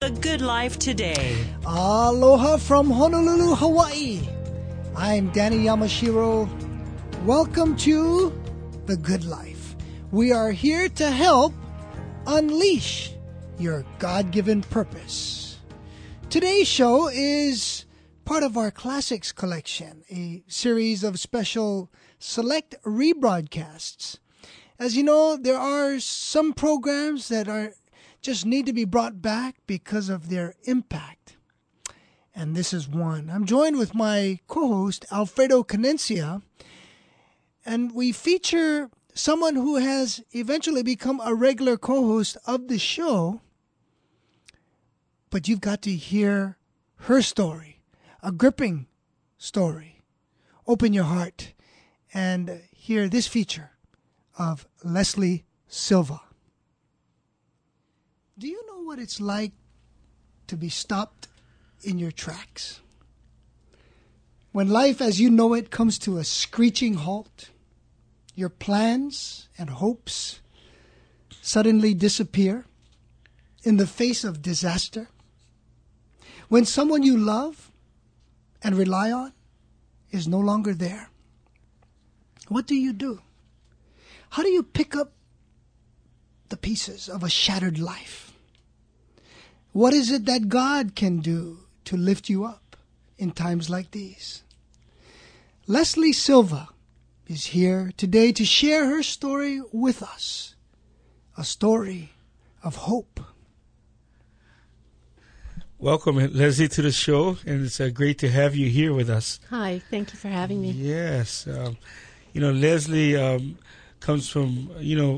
The Good Life Today. Aloha from Honolulu, Hawaii. I'm Danny Yamashiro. Welcome to The Good Life. We are here to help unleash your God-given purpose. Today's show is part of our Classics Collection, a series of special select rebroadcasts. As you know, there are some programs that just need to be brought back because of their impact. And this is one. I'm joined with my co-host, Alfredo Canencia, and we feature someone who has eventually become a regular co-host of the show, but you've got to hear her story, a gripping story. Open your heart and hear this feature of Leslie Silva. Do you know what it's like to be stopped in your tracks? When life as you know it comes to a screeching halt, your plans and hopes suddenly disappear in the face of disaster. When someone you love and rely on is no longer there, what do you do? How do you pick up the pieces of a shattered life? What is it that God can do to lift you up in times like these? Leslie Silva is here today to share her story with us, a story of hope. Welcome, Leslie, to the show, and it's great to have you here with us. Hi, thank you for having me. Yes. Leslie comes from,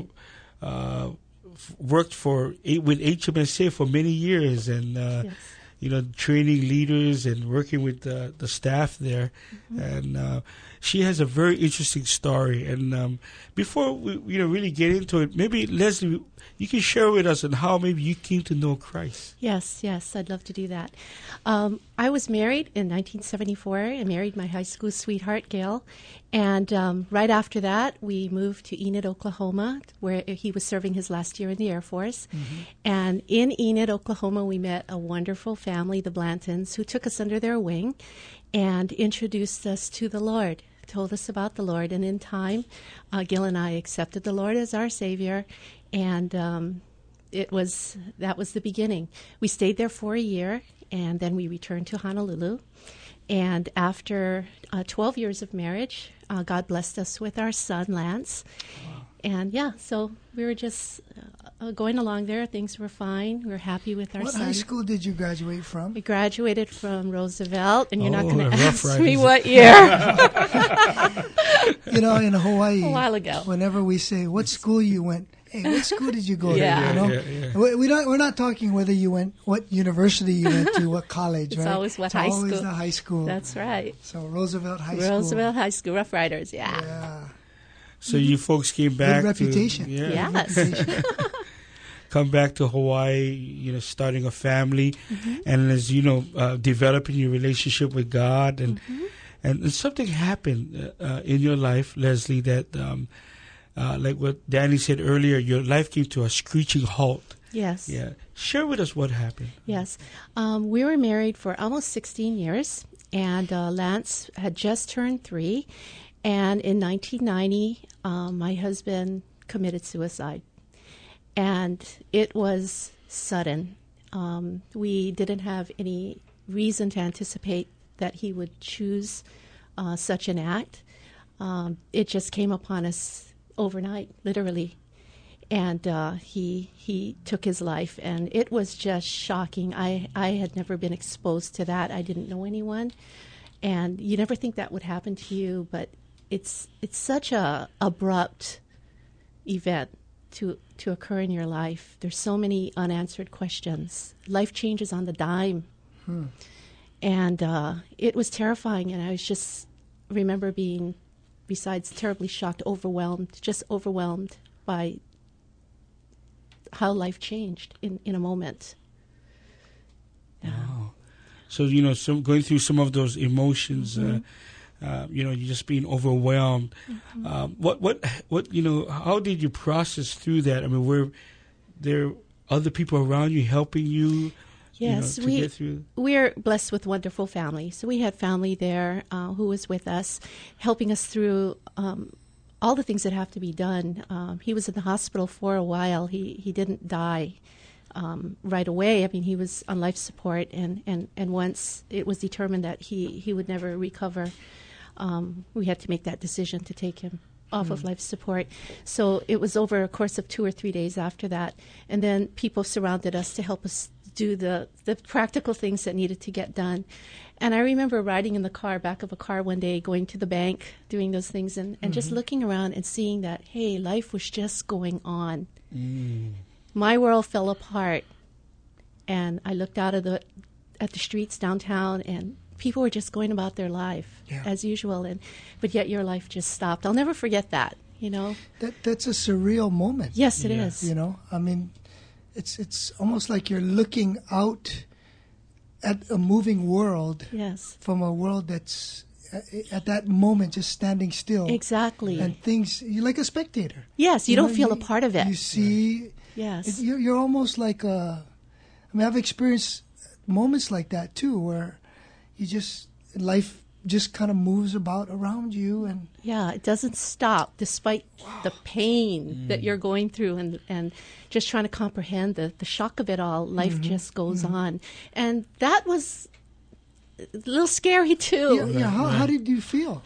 worked with HMSA for many years, and Yes. Training leaders and working with the staff there. Mm-hmm. And she has a very interesting story. And before we really get into it, maybe, Leslie, you can share with us on how maybe you came to know Christ. Yes, I'd love to do that. I was married in 1974. I married my high school sweetheart, Gail. And right after that, we moved to Enid, Oklahoma, where he was serving his last year in the Air Force. Mm-hmm. And in Enid, Oklahoma, we met a wonderful family, the Blantons, who took us under their wing and introduced us to the Lord, told us about the Lord. And in time, Gil and I accepted the Lord as our Savior. And that was the beginning. We stayed there for a year, and then we returned to Honolulu. And after 12 years of marriage, God blessed us with our son, Lance. Wow. And so we were just going along there. Things were fine. We were happy with our son. What high school did you graduate from? We graduated from Roosevelt, and you're not going to ask Riders. me what year. In Hawaii, a while ago, whenever we say, what school you went, hey, what school did you go to? Yeah. We're not talking whether you went, what university you went to, what college, it's right? Always what high school. Always the high school. That's right. So Roosevelt High School. Roosevelt High School, Rough Riders, Yeah. So you folks came back. Good reputation. Yes. Come back to Hawaii, starting a family, mm-hmm. and as developing your relationship with God, and mm-hmm. and something happened in your life, Leslie, that like what Danny said earlier, your life came to a screeching halt. Yes. Yeah. Share with us what happened. Yes. We were married for almost 16 years, and Lance had just turned 3. And in 1990, my husband committed suicide. And it was sudden. We didn't have any reason to anticipate that he would choose such an act. It just came upon us overnight, literally. And he took his life, and it was just shocking. I had never been exposed to that. I didn't know anyone, and you never think that would happen to you, but it's such a abrupt event to occur in your life. There's so many unanswered questions. Life changes on the dime. And it was terrifying, and I was just remember being, besides terribly shocked, overwhelmed by how life changed in a moment. Wow. So, going through some of those emotions, mm-hmm. You're just being overwhelmed. Mm-hmm. How did you process through that? I mean, were there other people around you helping you? Yes, to get through? we're blessed with wonderful family. So we had family there who was with us, helping us through all the things that have to be done. He was in the hospital for a while. He didn't die right away. I mean, he was on life support, and once it was determined that he would never recover, we had to make that decision to take him off of life support. So it was over a course of 2 or 3 days after that. And then people surrounded us to help us do the practical things that needed to get done. And I remember riding in the back of a car one day, going to the bank, doing those things, and just looking around and seeing that, hey, life was just going on. My world fell apart. And I looked out at the streets downtown, and people were just going about their life as usual, but yet your life just stopped. I'll never forget that, That's a surreal moment. Yes, it is. I mean, it's almost like you're looking out at a moving world from a world that's at that moment just standing still. Exactly. And things, you're like a spectator. Yes, you don't feel a part of it. You see, yes. You're almost like I've experienced moments like that too, where life just kind of moves about around you, and it doesn't stop despite the pain that you're going through, and just trying to comprehend the shock of it all. Life just goes on, and that was a little scary too. How did you feel?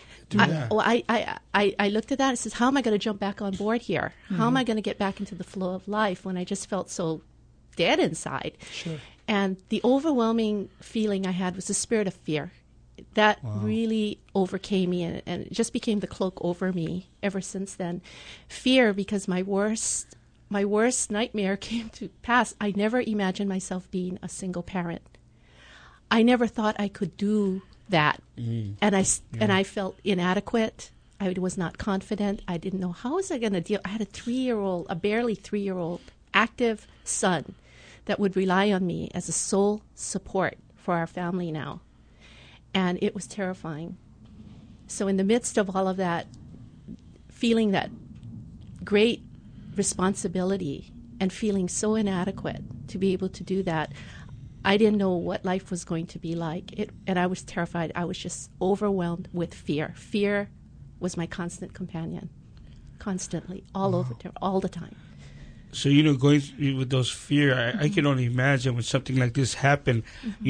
I looked at that and says, how am I going to jump back on board here? How am I going to get back into the flow of life when I just felt so dead inside? Sure. And the overwhelming feeling I had was the spirit of fear. That really overcame me, and it just became the cloak over me ever since then. Fear, because my worst nightmare came to pass. I never imagined myself being a single parent. I never thought I could do that. And I felt inadequate. I was not confident. I didn't know, how was I going to deal? I had a barely 3-year-old active son that would rely on me as a sole support for our family now. And it was terrifying. So in the midst of all of that, feeling that great responsibility and feeling so inadequate to be able to do that, I didn't know what life was going to be like. And I was terrified. I was just overwhelmed with fear. Fear was my constant companion, constantly, all the time. So, going with those fear, I can only imagine when something like this happened,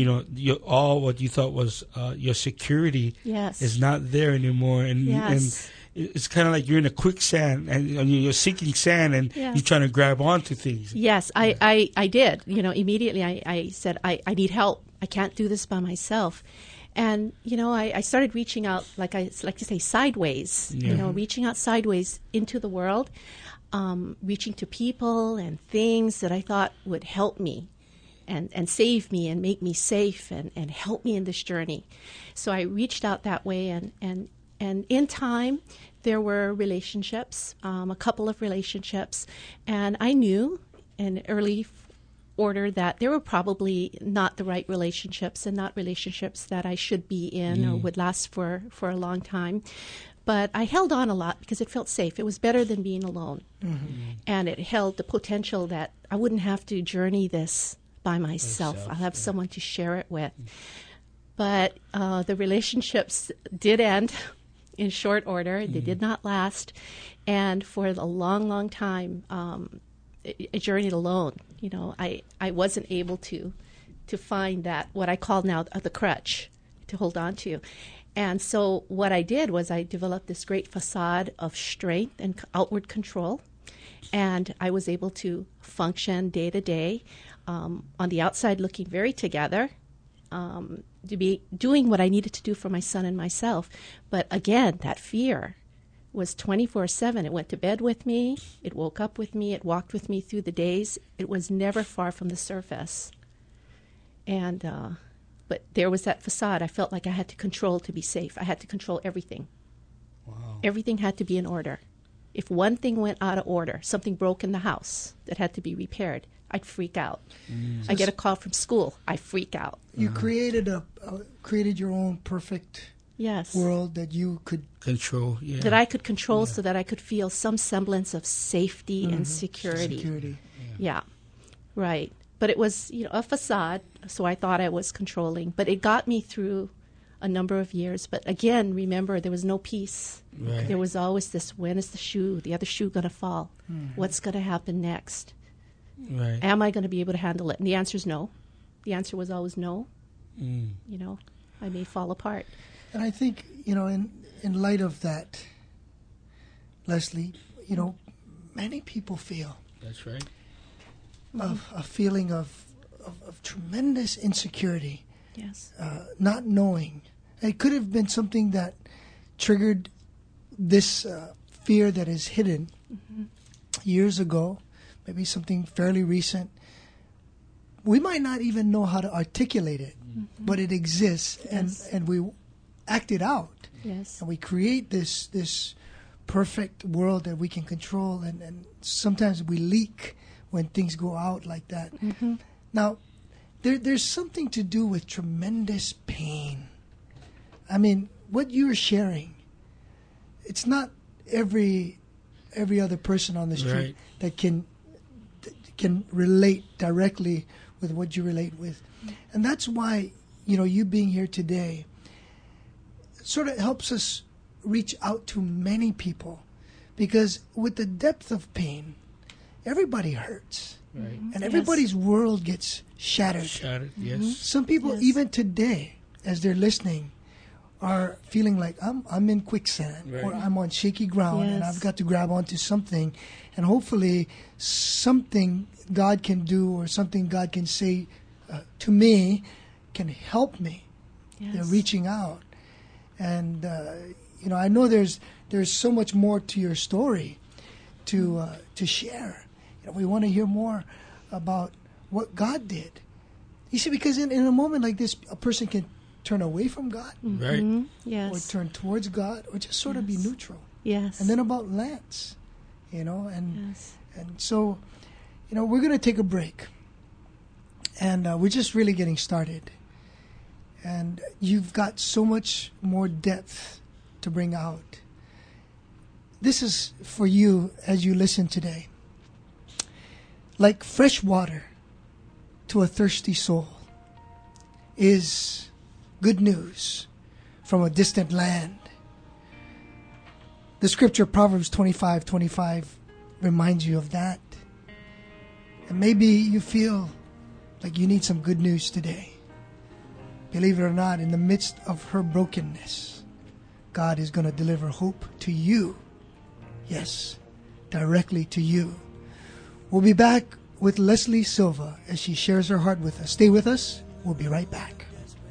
all what you thought was your security is not there anymore. And it's kind of like you're in a quicksand and you're sinking sand and you're trying to grab onto things. Yes, I did. Immediately I said, I need help. I can't do this by myself. And, I started reaching out, like I like to say, sideways, reaching out sideways into the world. Reaching to people and things that I thought would help me and save me and make me safe and help me in this journey. So I reached out that way, and in time there were relationships, a couple of relationships, and I knew in early order that they were probably not the right relationships and not relationships that I should be in or would last for a long time. But I held on a lot because it felt safe. It was better than being alone. And it held the potential that I wouldn't have to journey this by myself. I'll have someone to share it with. But the relationships did end in short order. They did not last. And for a long, long time, I journeyed alone. I wasn't able to find that, what I call now the crutch, to hold on to. And so what I did was I developed this great facade of strength and outward control, and I was able to function day to day, on the outside looking very together, to be doing what I needed to do for my son and myself. But again, that fear was 24/7. It went to bed with me, it woke up with me, it walked with me through the days. It was never far from the surface. And but there was that facade. I felt like I had to control to be safe. I had to control everything. Wow. Everything had to be in order. If one thing went out of order, something broke in the house that had to be repaired, I'd freak out. I get a call from school, I freak out. You created your own perfect world that you could control. That I could control so that I could feel some semblance of safety and security. Security. Yeah, right. But it was, a facade So I thought I was controlling. But it got me through a number of years. But again, remember, there was no peace. Right. There was always this, when is the other shoe going to fall? What's going to happen next? Right. Am I going to be able to handle it? And the answer is no. The answer was always no. I may fall apart. And I think, in light of that, Leslie, many people feel That's right. a feeling of tremendous insecurity, Yes. not knowing. It could have been something that triggered this fear that is hidden years ago, maybe something fairly recent. We might not even know how to articulate it, but it exists, Yes. and we act it out. Yes. And we create this perfect world that we can control, and sometimes we leak when things go out like that. Now, there's something to do with tremendous pain. I mean, what you're sharing, it's not every other person on the street Right. that can relate directly with what you relate with. And that's why, you being here today sort of helps us reach out to many people, because with the depth of pain, everybody hurts. Right. And everybody's world gets shattered. Shattered. Yes. Some people, Yes. even today, as they're listening, are feeling like I'm in quicksand, Right. or I'm on shaky ground, and Yes. I've got to grab onto something, and hopefully something God can do or something God can say to me can help me. Yes. They're reaching out, and I know there's so much more to your story to share. We want to hear more about what God did. You see, because in a moment like this, a person can turn away from God, Right. or Yes. turn towards God, or just sort of be Yes. neutral. Yes. And then about Lance, and Yes. and so, we're going to take a break, and we're just really getting started. And you've got so much more depth to bring out. This is for you as you listen today. Like fresh water to a thirsty soul is good news from a distant land. The scripture Proverbs 25:25 reminds you of that. And maybe you feel like you need some good news today. Believe it or not, in the midst of her brokenness, God is going to deliver hope to you. Yes, directly to you. We'll be back with Leslie Silva as she shares her heart with us. Stay with us. We'll be right back.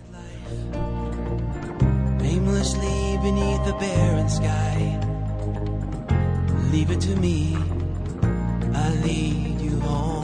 Aimlessly beneath the barren sky, leave it to me, I'll lead you home.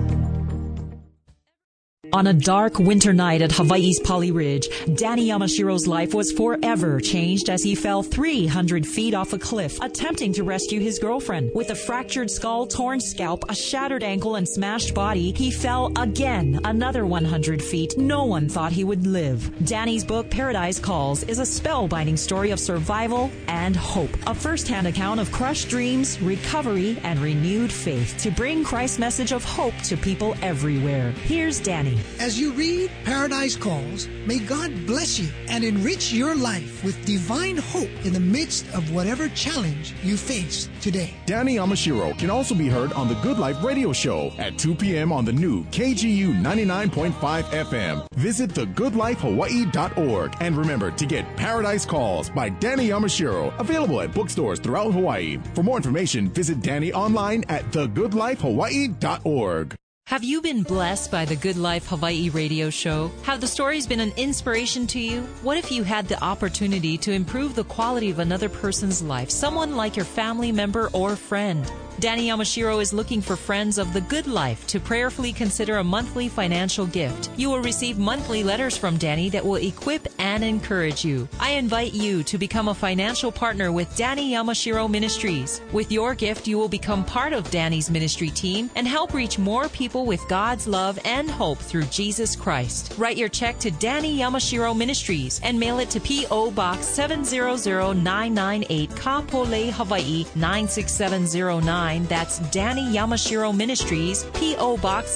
On a dark winter night at Hawaii's Pali Ridge, Danny Yamashiro's life was forever changed as he fell 300 feet off a cliff, attempting to rescue his girlfriend. With a fractured skull, torn scalp, a shattered ankle, and smashed body, he fell again another 100 feet. No one thought he would live. Danny's book, Paradise Calls, is a spellbinding story of survival and hope. A first-hand account of crushed dreams, recovery, and renewed faith to bring Christ's message of hope to people everywhere. Here's Danny. As you read Paradise Calls, may God bless you and enrich your life with divine hope in the midst of whatever challenge you face today. Danny Yamashiro can also be heard on the Good Life Radio Show at 2 p.m. on the new KGU 99.5 FM. Visit thegoodlifehawaii.org and remember to get Paradise Calls by Danny Yamashiro, available at bookstores throughout Hawaii. For more information, visit Danny online at thegoodlifehawaii.org. Have you been blessed by the Good Life Hawaii radio show? Have the stories been an inspiration to you? What if you had the opportunity to improve the quality of another person's life, someone like your family member or friend? Danny Yamashiro is looking for friends of the good life to prayerfully consider a monthly financial gift. You will receive monthly letters from Danny that will equip and encourage you. I invite you to become a financial partner with Danny Yamashiro Ministries. With your gift, you will become part of Danny's ministry team and help reach more people with God's love and hope through Jesus Christ. Write your check to Danny Yamashiro Ministries and mail it to P.O. Box 700998, Kapolei, Hawaii 96709. online, that's Danny Yamashiro Ministries, P.O. Box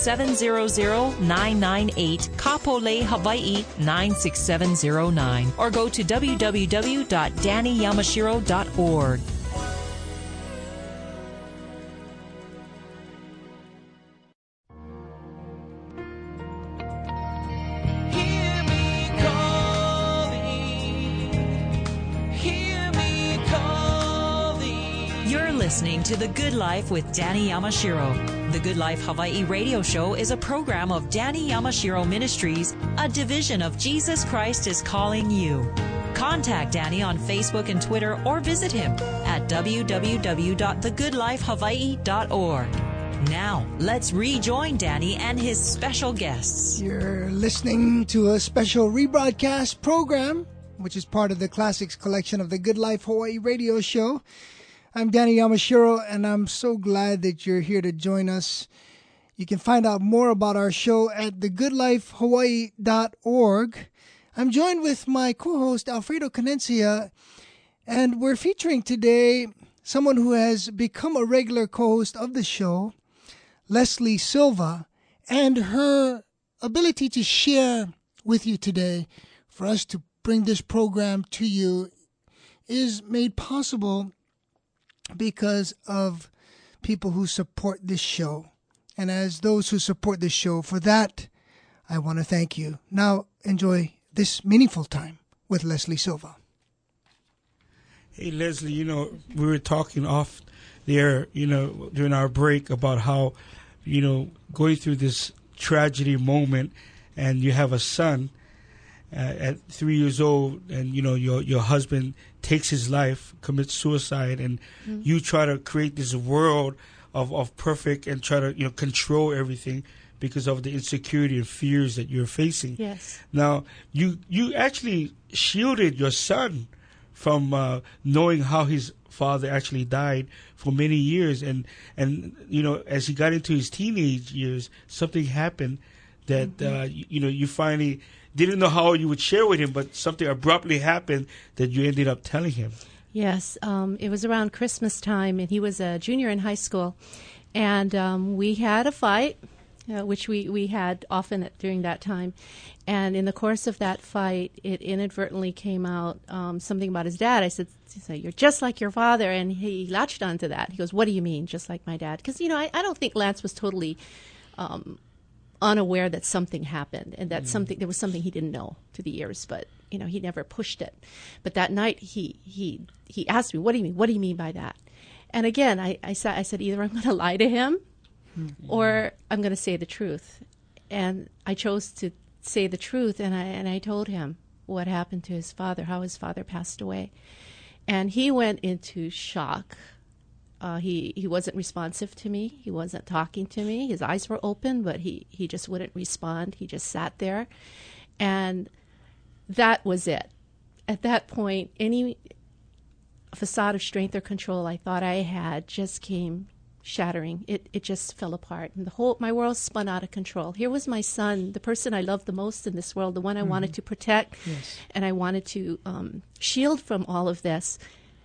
700998, Kapolei, Hawaii 96709, or go to www.dannyyamashiro.org. Hear me calling, hear me calling. You're listening to The Good Life with Danny Yamashiro. The Good Life Hawaii radio show is a program of Danny Yamashiro Ministries, a division of Jesus Christ is Calling You. Contact Danny on Facebook and Twitter or visit him at www.thegoodlifehawaii.org. Now, let's rejoin Danny and his special guests. You're listening to a special rebroadcast program, which is part of the Classics collection of the Good Life Hawaii radio show. I'm Danny Yamashiro, and I'm so glad that you're here to join us. You can find out more about our show at thegoodlifehawaii.org. I'm joined with my co-host, Alfredo Canencia, and we're featuring today someone who has become a regular co-host of the show, Leslie Silva, and her ability to share with you today for us to bring this program to you is made possible because of people who support this show. And as those who support this show, for that, I want to thank you. Now, enjoy this meaningful time with Leslie Silva. Hey, Leslie, we were talking off there, during our break about how, going through this tragedy moment, and you have a son at 3 years old, and, your husband takes his life, commits suicide, and you try to create this world of perfect and try to, control everything because of the insecurity and fears that you're facing. Yes. Now, you actually shielded your son from knowing how his father actually died for many years, and as he got into his teenage years, something happened that you finally didn't know how you would share with him, but something abruptly happened that you ended up telling him. Yes, it was around Christmas time, and he was a junior in high school, and we had a fight, which we had often during that time. And in the course of that fight, it inadvertently came out something about his dad. I said, "You're just like your father," and he latched onto that. He goes, "What do you mean, just like my dad?" Because, I don't think Lance was totally unaware that something happened and that there was something he didn't know through the years, but he never pushed it. But that night he asked me, "What do you mean? What do you mean by that?" And again, I said either I'm going to lie to him or I'm going to say the truth. And I chose to say the truth, and I told him what happened to his father, how his father passed away. And he went into shock. He wasn't responsive to me. He wasn't talking to me. His eyes were open, but he just wouldn't respond. He just sat there. And that was it. At that point, any facade of strength or control I thought I had just came shattering. It just fell apart. And my world spun out of control. Here was my son, the person I loved the most in this world, the one I wanted to protect, and I wanted to shield from all of this,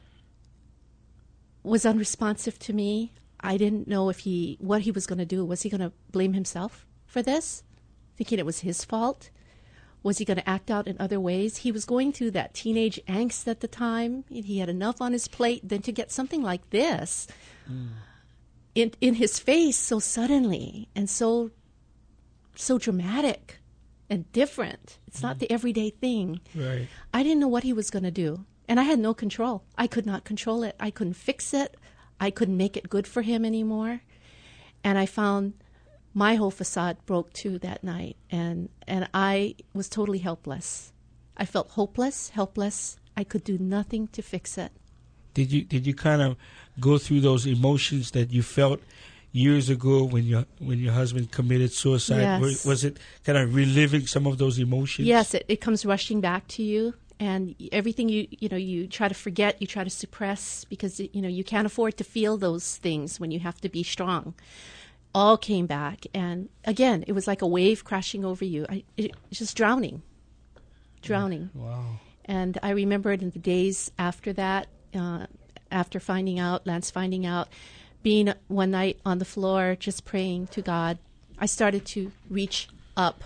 was unresponsive to me. I didn't know what he was going to do. Was he going to blame himself for this, thinking it was his fault? Was he going to act out in other ways? He was going through that teenage angst at the time. He had enough on his plate. Then to get something like this in his face so suddenly and so dramatic and different. It's not the everyday thing. Right. I didn't know what he was going to do. And I had no control. I could not control it. I couldn't fix it. I couldn't make it good for him anymore. And I found my whole facade broke too that night. And I was totally helpless. I felt hopeless, helpless. I could do nothing to fix it. Did you kind of go through those emotions that you felt years ago when your husband committed suicide? Yes. Was it kind of reliving some of those emotions? Yes, it comes rushing back to you. And everything you try to forget, you try to suppress because, you can't afford to feel those things when you have to be strong. All came back. And again, it was like a wave crashing over you. It was just drowning. Wow. And I remembered in the days after that, after Lance finding out, being one night on the floor just praying to God, I started to reach up.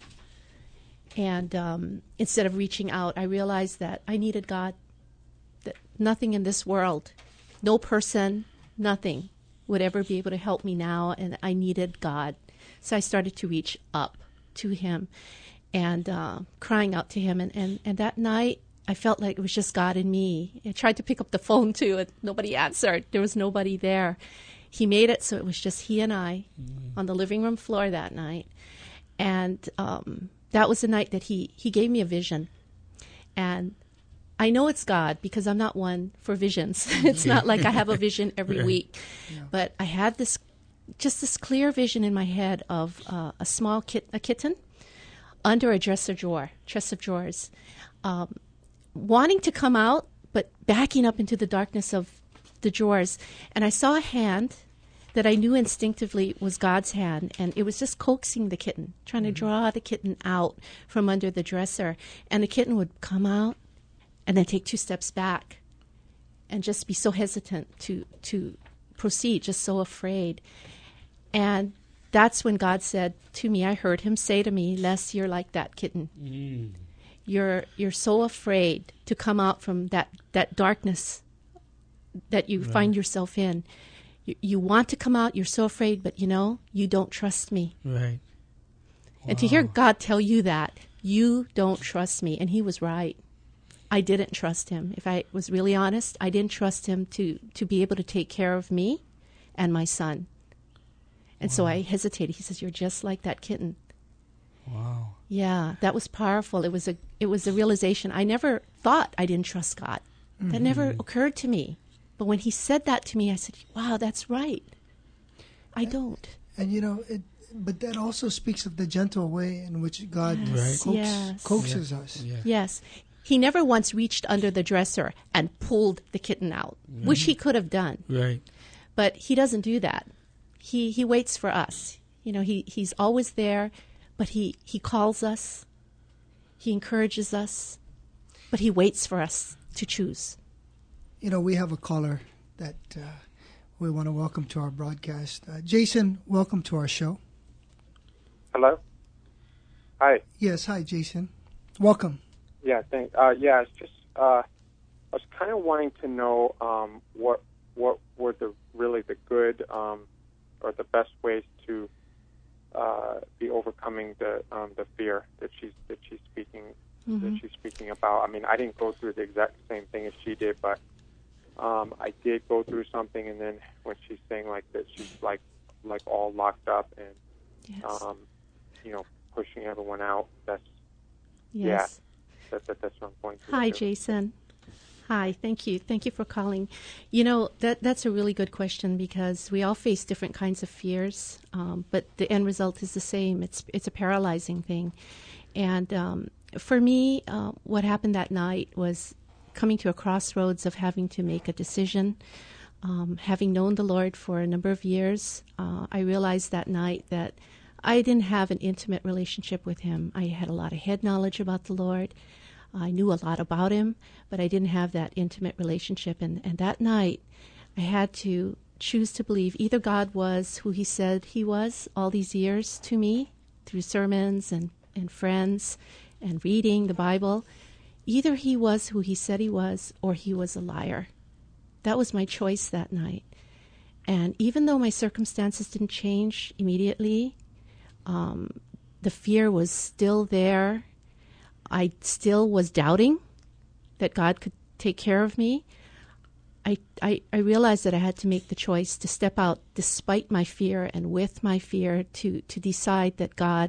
And instead of reaching out, I realized that I needed God, that nothing in this world, no person, nothing would ever be able to help me now, and I needed God. So I started to reach up to him and crying out to him. And that night, I felt like it was just God and me. I tried to pick up the phone, too, and nobody answered. There was nobody there. He made it so it was just he and I on the living room floor that night. And that was the night that he gave me a vision. And I know it's God because I'm not one for visions. It's not like I have a vision every week. Yeah. But I had this clear vision in my head of a small kitten under a chest of drawers, wanting to come out, but backing up into the darkness of the drawers. And I saw a hand that I knew instinctively was God's hand, and it was just coaxing the kitten, trying to draw the kitten out from under the dresser. And the kitten would come out and then take 2 steps back and just be so hesitant to proceed, just so afraid. And that's when God said to me, I heard him say to me, Les, you're like that kitten. You're so afraid to come out from that darkness that you find yourself in. You want to come out, you're so afraid, but you don't trust me. Right. Wow. And to hear God tell you that, you don't trust me. And he was right. I didn't trust him. If I was really honest, I didn't trust him to be able to take care of me and my son. And so I hesitated. He says, you're just like that kitten. Wow. Yeah, that was powerful. It was a realization. I never thought I didn't trust God. That never occurred to me. But when he said that to me, I said, wow, that's right. I don't. And but that also speaks of the gentle way in which God coaxes us. Yeah. Yes. He never once reached under the dresser and pulled the kitten out, which he could have done. Right. But he doesn't do that. He waits for us. He's always there, but he calls us. He encourages us, but he waits for us to choose. We have a caller that we want to welcome to our broadcast. Jason, welcome to our show. Hello? Hi. Yes, hi, Jason. Welcome. Yeah, thanks. It's just, I was kind of wanting to know what were the good or the best ways to be overcoming the fear that she's speaking that she's speaking about. I mean, I didn't go through the exact same thing as she did, but I did go through something. And then when she's saying like that, she's like all locked up and pushing everyone out. That's that's what I'm going through. Hi, Jason. Hi, thank you. Thank you for calling. That's a really good question because we all face different kinds of fears, but the end result is the same. It's a paralyzing thing. And for me, what happened that night was coming to a crossroads of having to make a decision. Having known the Lord for a number of years, I realized that night that I didn't have an intimate relationship with him. I had a lot of head knowledge about the Lord. I knew a lot about him, but I didn't have that intimate relationship. And that night, I had to choose to believe either God was who he said he was all these years to me through sermons and friends and reading the Bible. Either he was who he said he was or he was a liar. That was my choice that night. And even though my circumstances didn't change immediately, the fear was still there. I still was doubting that God could take care of me. I realized that I had to make the choice to step out despite my fear and with my fear to decide that God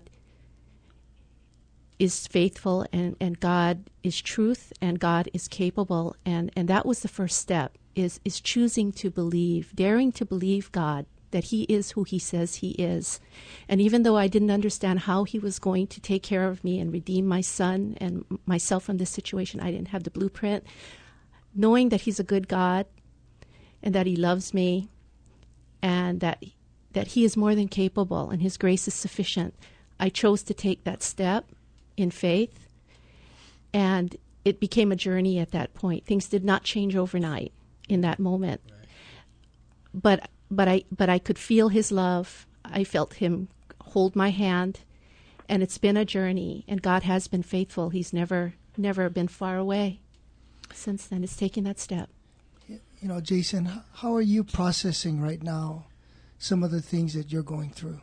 is faithful and God is truth and God is capable. And that was the first step, is choosing to believe, daring to believe God, that he is who he says he is. And even though I didn't understand how he was going to take care of me and redeem my son and myself from this situation, I didn't have the blueprint. Knowing that he's a good God and that he loves me and that he is more than capable and his grace is sufficient, I chose to take that step in faith. And it became a journey at that point. Things did not change overnight in that moment. Right. But but I could feel his love. I felt him hold my hand, and it's been a journey, and God has been faithful. He's never been far away since then. It's taking that step. You know, Jason, how are you processing right now some of the things that you're going through?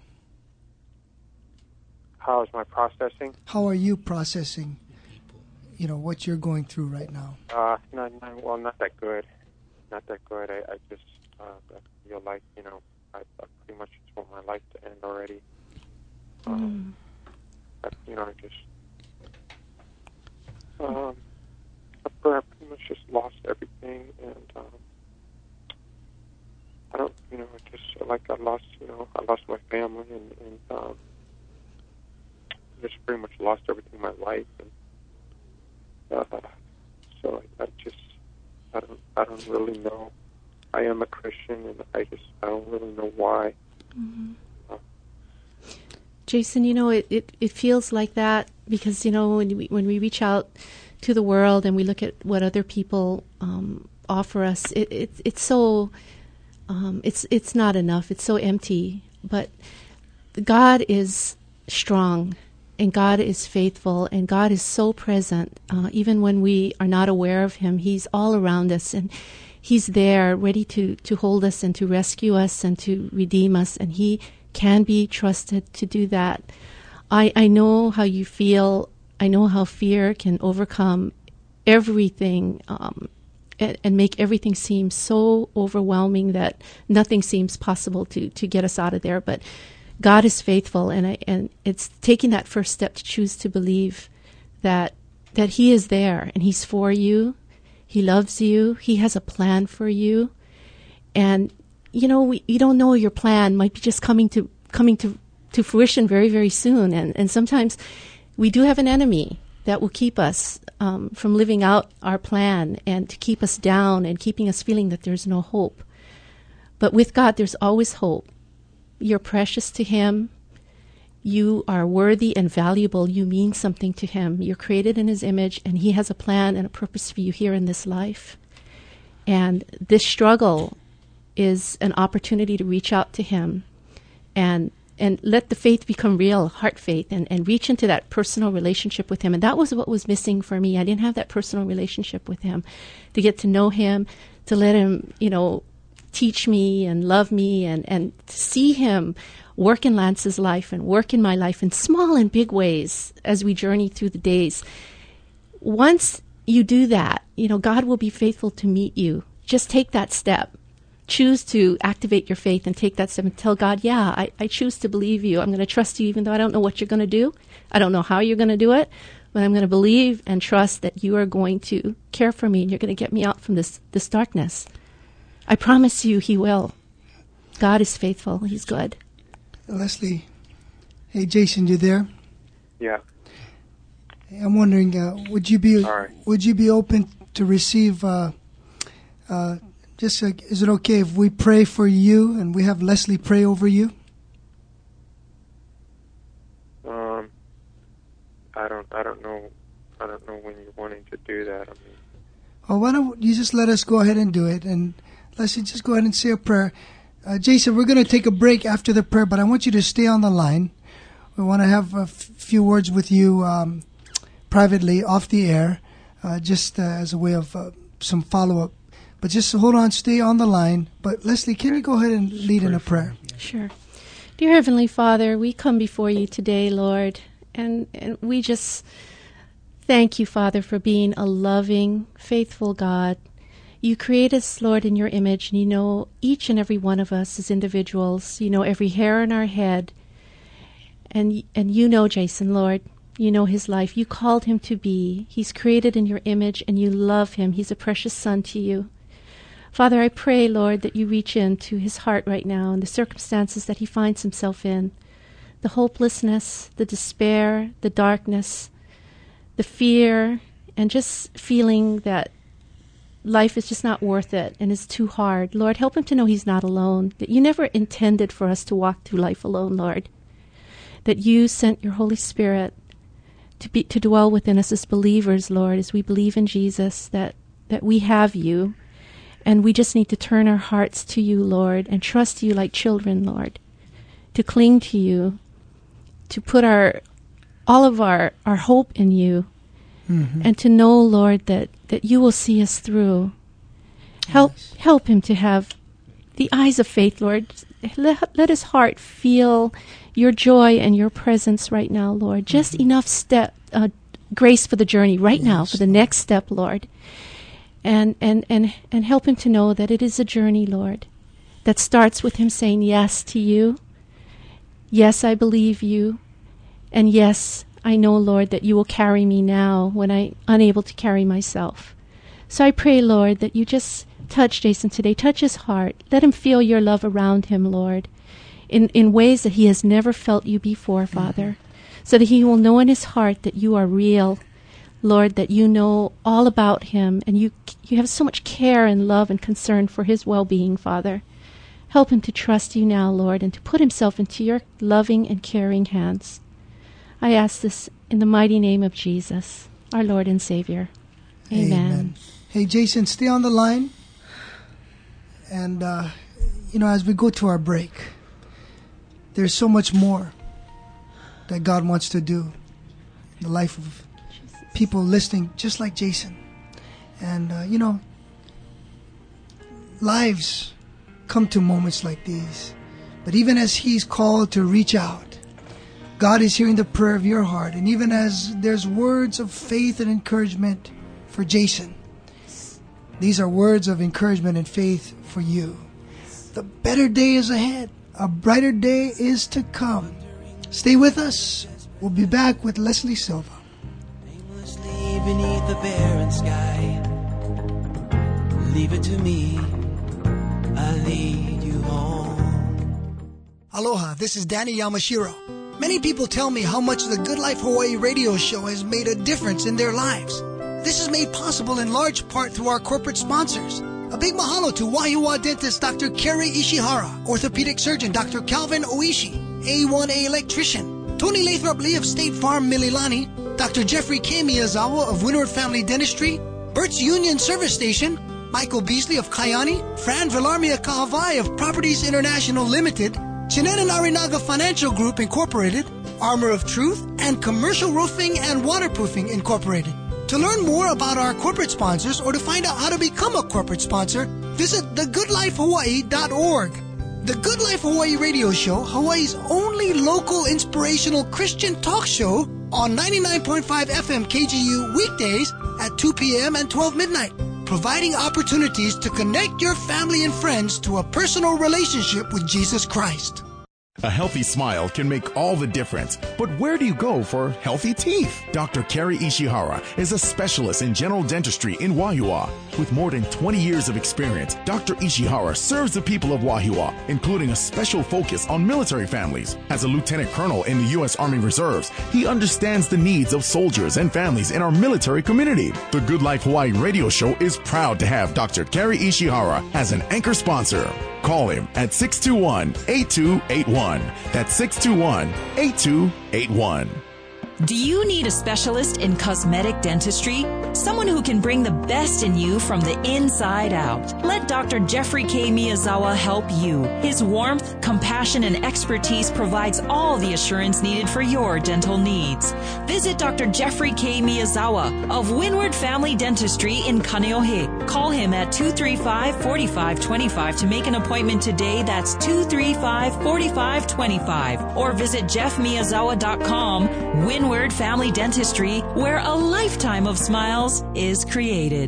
How is my processing? How are you processing, you know, what you're going through right now? Not that good. Not that good. I just I feel like, you know, I pretty much just want my life to end already. You know, I just I pretty much just lost everything, and I don't, you know, I just like I lost my family, and just pretty much lost everything in my life, and so I don't really know. I am a Christian, and I don't really know why. Mm-hmm. Jason, you know, it feels like that because, you know, when we reach out to the world and we look at what other people offer us, it's so it's not enough. It's so empty. But God is strong, and God is faithful, and God is so present. Even when we are not aware of Him, He's all around us, and He's there, ready to hold us and to rescue us and to redeem us, and He can be trusted to do that. I know how you feel. I know how fear can overcome everything and make everything seem so overwhelming that nothing seems possible to get us out of there. But God is faithful, and it's taking that first step to choose to believe that He is there and He's for you. He loves you. He has a plan for you, and you know, you don't know your plan might be just coming to fruition very, very soon. And sometimes we do have an enemy that will keep us from living out our plan and to keep us down and keeping us feeling that there's no hope. But with God, there's always hope. You're precious to Him. You are worthy and valuable. You mean something to Him. You're created in His image, and He has a plan and a purpose for you here in this life. And this struggle is an opportunity to reach out to Him and let the faith become real, heart faith, and reach into that personal relationship with Him. And that was what was missing for me. I didn't have that personal relationship with Him, to get to know Him, to let Him, you know, teach me and love me, and to see Him work in Lance's life and work in my life in small and big ways as we journey through the days. Once you do that, you know, God will be faithful to meet you. Just take that step. Choose to activate your faith and take that step and tell God, yeah, I choose to believe you. I'm going to trust you even though I don't know what you're going to do. I don't know how you're going to do it, but I'm going to believe and trust that you are going to care for me and you're going to get me out from this darkness. I promise you He will. God is faithful. He's good. Leslie, hey, Jason, you there? Yeah. Hey, I'm wondering, would you be open to receive is it okay if we pray for you and we have Leslie pray over you? I don't know when you're wanting to do that. I mean, well, why don't you just let us go ahead and do it, and Leslie, just go ahead and say a prayer. Jason, we're going to take a break after the prayer, but I want you to stay on the line. We want to have a few words with you privately off the air, just as a way of some follow-up. But just hold on, stay on the line. But Leslie, can you go ahead and lead in a prayer? Sure. Dear Heavenly Father, we come before you today, Lord, and we just thank you, Father, for being a loving, faithful God. You create us, Lord, in your image, and you know each and every one of us as individuals. You know every hair on our head. And you know Jason, Lord. You know his life. You called him to be. He's created in your image, and you love him. He's a precious son to you. Father, I pray, Lord, that you reach into his heart right now and the circumstances that he finds himself in, the hopelessness, the despair, the darkness, the fear, and just feeling that life is just not worth it and is too hard. Lord, help him to know he's not alone, that you never intended for us to walk through life alone, Lord, that you sent your Holy Spirit to dwell within us as believers, Lord, as we believe in Jesus, that we have you. And we just need to turn our hearts to you, Lord, and trust you like children, Lord, to cling to you, to put all of our hope in you, and to know, Lord, that you will see us through. Help him to have the eyes of faith, Lord. Let his heart feel your joy and your presence right now, Lord. Just enough grace for the journey right now, for the next step, Lord. And help him to know that it is a journey, Lord, that starts with him saying yes to you. Yes, I believe you. And yes, I know, Lord, that you will carry me now when I'm unable to carry myself. So I pray, Lord, that you just touch Jason today. Touch his heart. Let him feel your love around him, Lord, in ways that he has never felt you before, Father, so that he will know in his heart that you are real, Lord, that you know all about him, and you have so much care and love and concern for his well-being, Father. Help him to trust you now, Lord, and to put himself into your loving and caring hands. I ask this in the mighty name of Jesus, our Lord and Savior. Amen. Hey, Jason, stay on the line. And, as we go to our break, there's so much more that God wants to do in the life of people listening, just like Jason. And, lives come to moments like these. But even as he's called to reach out, God is hearing the prayer of your heart. And even as there's words of faith and encouragement for Jason, these are words of encouragement and faith for you. The better day is ahead. A brighter day is to come. Stay with us. We'll be back with Leslie Silva. Aimlessly beneath the barren sky, leave it to me, I'll lead you home. Aloha, this is Danny Yamashiro. Many people tell me how much the Good Life Hawaii radio show has made a difference in their lives. This is made possible in large part through our corporate sponsors. A big mahalo to Wahiawa dentist Dr. Kerry Ishihara, orthopedic surgeon Dr. Calvin Oishi, A1A electrician, Tony Lathrop Lee of State Farm Mililani, Dr. Jeffrey K. Miyazawa of Windward Family Dentistry, Bert's Union Service Station, Michael Beasley of Kayani, Fran Villarmia Kahavai of Properties International Limited, Chinen Arinaga Financial Group Incorporated, Armor of Truth, and Commercial Roofing and Waterproofing Incorporated. To learn more about our corporate sponsors or to find out how to become a corporate sponsor, visit thegoodlifehawaii.org. The Good Life Hawaii radio show, Hawaii's only local inspirational Christian talk show on 99.5 FM KGU weekdays at 2 p.m. and 12 midnight, providing opportunities to connect your family and friends to a personal relationship with Jesus Christ. A healthy smile can make all the difference. But where do you go for healthy teeth? Dr. Kerry Ishihara is a specialist in general dentistry in Wahiawa. With more than 20 years of experience, Dr. Ishihara serves the people of Wahiawa, including a special focus on military families. As a lieutenant colonel in the U.S. Army Reserves, he understands the needs of soldiers and families in our military community. The Good Life Hawaii radio show is proud to have Dr. Kerry Ishihara as an anchor sponsor. Call him at 621-8281. That's 621-8281. Do you need a specialist in cosmetic dentistry? Someone who can bring the best in you from the inside out. Let Dr. Jeffrey K. Miyazawa help you. His warmth, compassion, and expertise provides all the assurance needed for your dental needs. Visit Dr. Jeffrey K. Miyazawa of Windward Family Dentistry in Kaneohe. Call him at 235-4525 to make an appointment today. That's 235-4525. Or visit jeffmiyazawa.com. Windward Family Dentistry, where a lifetime of smiles is created.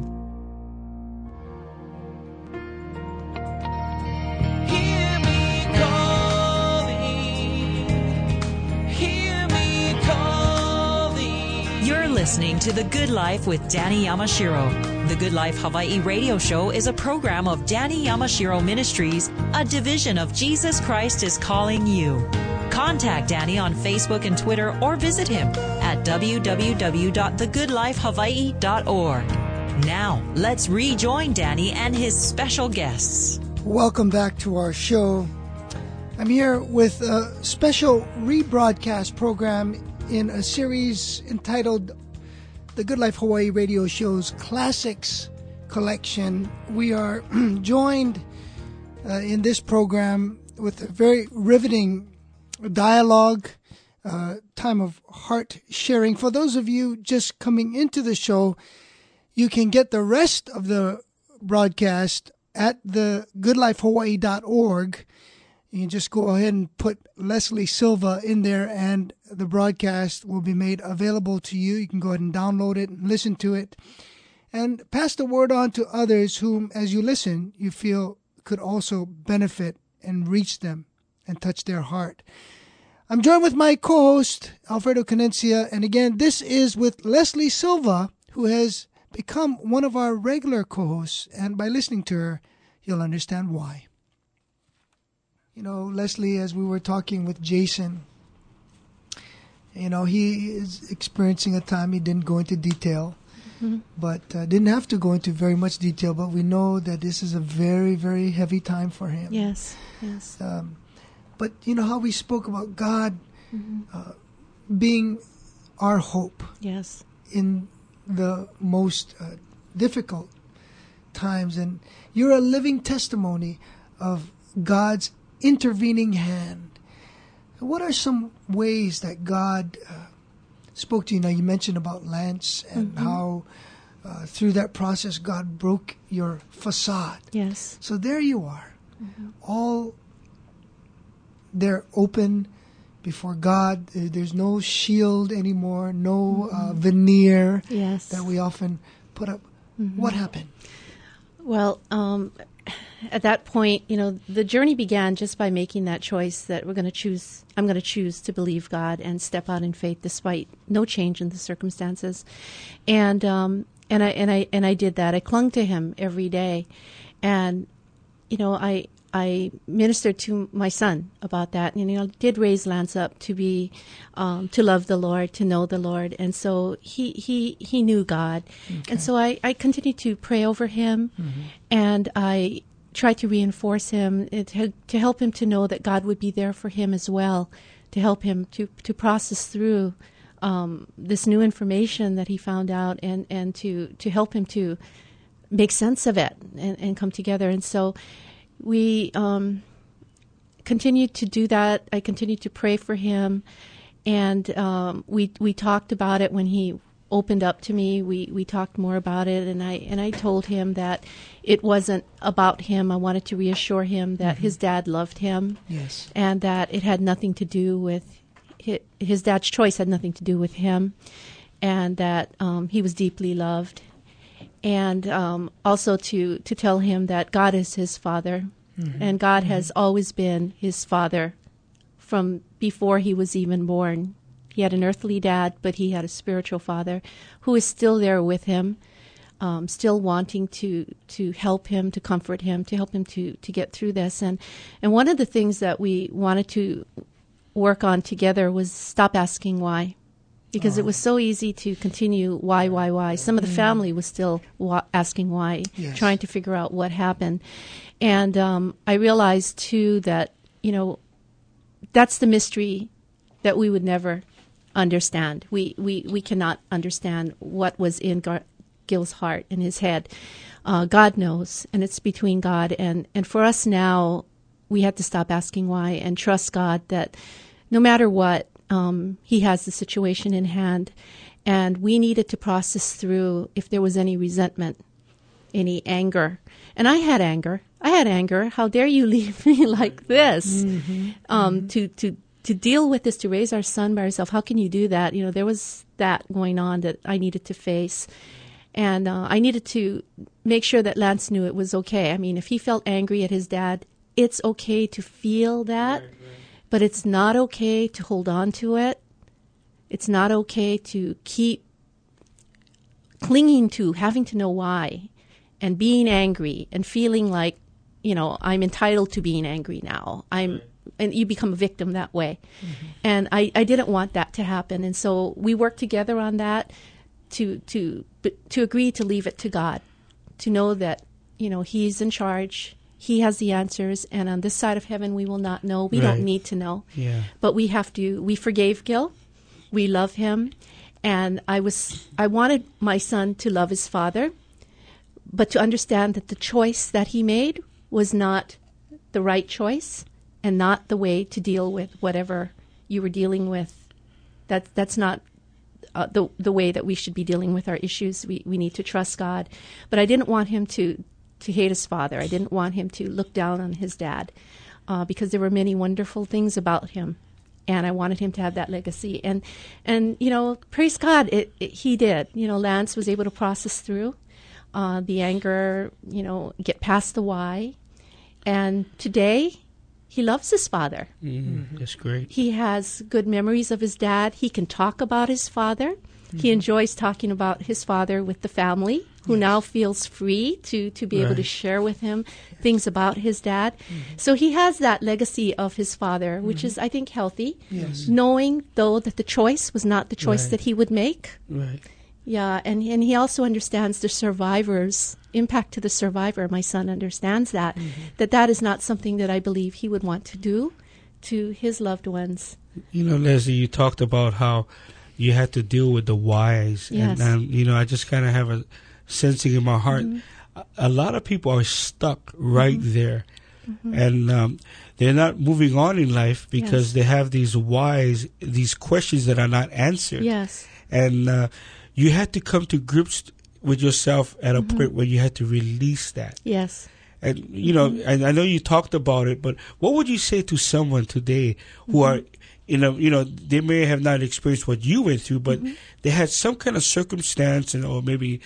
Hear me calling, hear me calling. You're listening to The Good Life with Danny Yamashiro. The Good Life Hawaii radio show is a program of Danny Yamashiro Ministries, a division of Jesus Christ is Calling You. Contact Danny on Facebook and Twitter or visit him at www.thegoodlifehawaii.org. Now, let's rejoin Danny and his special guests. Welcome back to our show. I'm here with a special rebroadcast program in a series entitled The Good Life Hawaii Radio Show's Classics collection. We are joined in this program with a very riveting dialogue, time of heart sharing. For those of you just coming into the show, you can get the rest of the broadcast at the goodlifehawaii.org. You can just go ahead and put Leslie Silva in there, and the broadcast will be made available to you. You can go ahead and download it and listen to it, and pass the word on to others whom, as you listen, you feel could also benefit and reach them and touch their heart. I'm joined with my co-host, Alfredo Canencia, and again, this is with Leslie Silva, who has become one of our regular co-hosts, and by listening to her, you'll understand why. You know, Leslie, as we were talking with Jason, you know, he is experiencing a time, he didn't go into detail, but didn't have to go into very much detail, but we know that this is a very, very heavy time for him. Yes. But you know how we spoke about God being our hope. Yes. In the most difficult times, and you're a living testimony of God's intervening hand. What are some ways that God spoke to you? Now, you mentioned about Lance and how through that process God broke your facade. Yes. So there you are, all there open before God. There's no shield anymore, no veneer that we often put up. What happened? Well, at that point, you know, the journey began just by making that choice that I'm going to choose to believe God and step out in faith despite no change in the circumstances. And I did that. I clung to him every day. And, you know, I ministered to my son about that, and, you know, did raise Lance up to be, to love the Lord, to know the Lord, and so he knew God, and so I continued to pray over him, and I tried to reinforce him, to help him to know that God would be there for him as well, to help him to process through this new information that he found out, and to help him to make sense of it and come together, and so we continued to do that. I continued to pray for him, and we talked about it when he opened up to me. We talked more about it, and I told him that it wasn't about him. I wanted to reassure him that his dad loved him, and that it had nothing to do with his dad's choice had nothing to do with him, and that he was deeply loved. And also to tell him that God is his father, and God has always been his father from before he was even born. He had an earthly dad, but he had a spiritual father who is still there with him, still wanting to help him, to comfort him, to help him to get through this. And one of the things that we wanted to work on together was stop asking why. Because it was so easy to continue, why. Some of the family was still asking why, trying to figure out what happened. And I realized, too, that, you know, that's the mystery that we would never understand. We cannot understand what was in Gil's heart, in his head. God knows, and it's between God. And for us now, we had to stop asking why and trust God that no matter what, he has the situation in hand, and we needed to process through if there was any resentment, any anger. And I had anger. How dare you leave me like this? To deal with this, to raise our son by herself, how can you do that? You know, there was that going on that I needed to face. And I needed to make sure that Lance knew it was okay. I mean, if he felt angry at his dad, it's okay to feel that. Right. But it's not okay to hold on to it. It's not okay to keep clinging to, having to know why, and being angry and feeling like, you know, I'm entitled to being angry now. And you become a victim that way. And I didn't want that to happen. And so we worked together on that to agree to leave it to God, to know that, you know, He's in charge. He has the answers, and on this side of heaven, we will not know. We don't need to know. Yeah. But we have to. We forgave Gil. We love him, and I wanted my son to love his father. but to understand that the choice that he made was not the right choice and not the way to deal with whatever you were dealing with. That's not the way that we should be dealing with our issues. We need to trust God. But I didn't want him to hate his father. I didn't want him to look down on his dad because there were many wonderful things about him. And I wanted him to have that legacy. And praise God, he did. Lance was able to process through the anger, get past the why. And today, he loves his father. That's great. He has good memories of his dad. He can talk about his father. He enjoys talking about his father with the family, who now feels free to be able to share with him things about his dad. So he has that legacy of his father, which is, I think, healthy. Yes. Knowing, though, that the choice was not the choice Right. that he would make. Right. Yeah, and he also understands the survivor's impact to the survivor. My son understands that is not something that I believe he would want to do to his loved ones. Leslie, you talked about how you had to deal with the whys. Yes. And I just kind of have a sensing in my heart. A lot of people are stuck right there. And they're not moving on in life because they have these whys, these questions that are not answered. Yes. And you had to come to grips with yourself at a point where you had to release that. Yes. And, and I know you talked about it, but what would you say to someone today who are, they may have not experienced what you went through, but they had some kind of circumstance or maybe,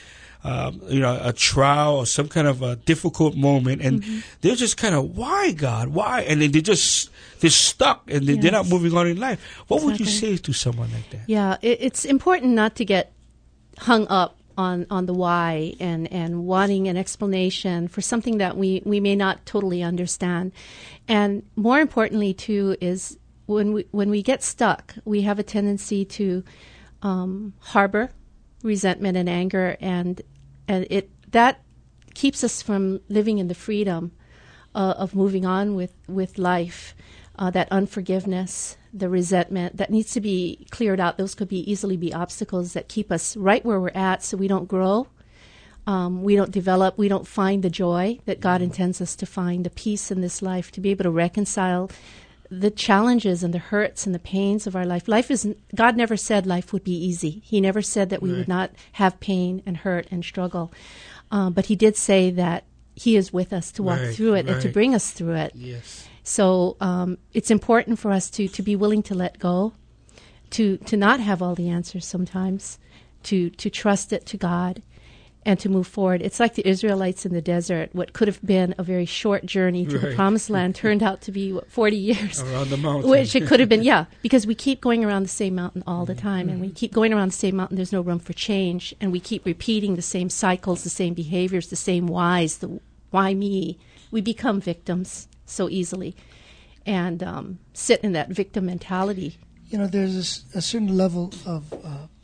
a trial or some kind of a difficult moment, and they're just kind of, why, God? Why? And then they're stuck and they're not moving on in life. What would you say to someone like that? Yeah, it's important not to get hung up on the why and wanting an explanation for something that we may not totally understand. And more importantly, too, is when we get stuck, we have a tendency to harbor resentment and anger, and that keeps us from living in the freedom of moving on with life. That unforgiveness, the resentment, that needs to be cleared out. Those could easily be obstacles that keep us right where we're at, so we don't grow, we don't develop, we don't find the joy that God intends us to find, the peace in this life, to be able to reconcile the challenges and the hurts and the pains of our life. God never said life would be easy. He never said that we would not have pain and hurt and struggle. But he did say that he is with us to walk through it and to bring us through it. Yes. So it's important for us to be willing to let go, to not have all the answers sometimes, to trust it to God, and to move forward. It's like the Israelites in the desert. What could have been a very short journey to the Promised Land turned out to be 40 years. Around the mountain. Which it could have been, because we keep going around the same mountain all the time. And we keep going around the same mountain, there's no room for change. And we keep repeating the same cycles, the same behaviors, the same whys, the why me. We become victims so easily and sit in that victim mentality. There's a certain level of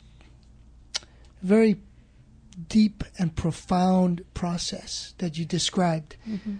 very deep and profound process that you described.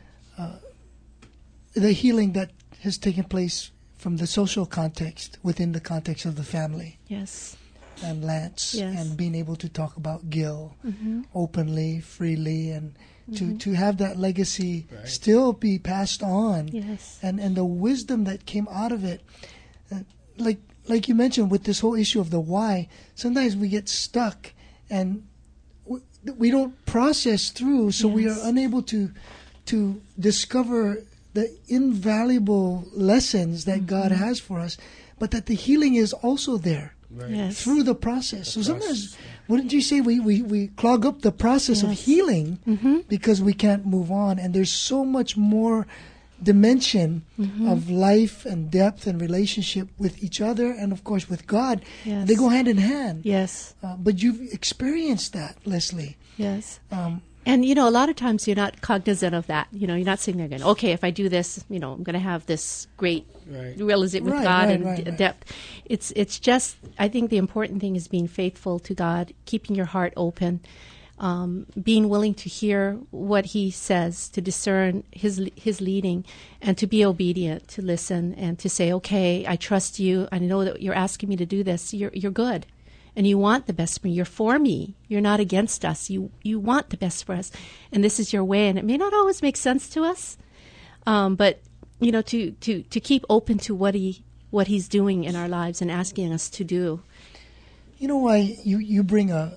The healing that has taken place from the social context within the context of the family. Yes. And Lance. Yes. And being able to talk about Gil openly, freely, and to have that legacy still be passed on. Yes. And the wisdom that came out of it. Like you mentioned with this whole issue of the why, sometimes we get stuck and we don't process through, so we are unable to discover the invaluable lessons that God has for us, but that the healing is also there through the process. So sometimes, wouldn't you say we clog up the process of healing because we can't move on, and there's so much more dimension of life and depth and relationship with each other and of course with God. They go hand in hand. Yes. But you've experienced that, Leslie. Yes. And, a lot of times you're not cognizant of that. You're not sitting there going, okay, if I do this, I'm going to have this great realization with God and depth. It's just, I think the important thing is being faithful to God, keeping your heart open, being willing to hear what he says, to discern his leading, and to be obedient, to listen, and to say, okay, I trust you. I know that you're asking me to do this. You're good. and you want the best for me. You're for me. You're not against us. You want the best for us, and this is your way. And it may not always make sense to us, but to keep open to what He's doing in our lives and asking us to do. You know why you bring a